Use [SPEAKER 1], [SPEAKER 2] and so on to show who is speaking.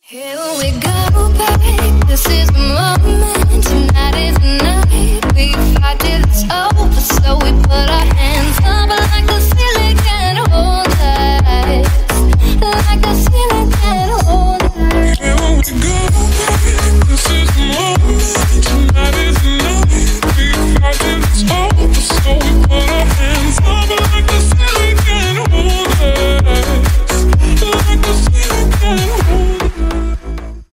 [SPEAKER 1] Here we go back, this is the moment. Tonight is the night. We fight till it's over, so we